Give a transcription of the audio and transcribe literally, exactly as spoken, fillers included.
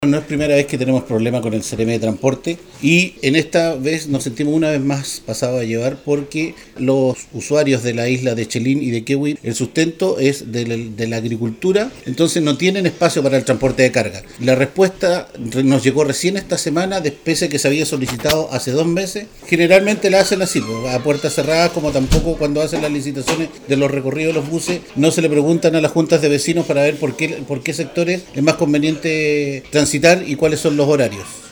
No es primera vez que tenemos problemas con el C R M de transporte y en esta vez nos sentimos una vez más pasados a llevar porque los usuarios de la isla de Chelín y de Quehue, el sustento es de la, de la agricultura, entonces no tienen espacio para el transporte de carga. La respuesta nos llegó recién esta semana, después de que se había solicitado hace dos meses. Generalmente la hacen así, a puertas cerradas, como tampoco cuando hacen las licitaciones de los recorridos de los buses, no se le preguntan a las juntas de vecinos para ver por qué, por qué sectores es más conveniente transitar y cuáles son los horarios.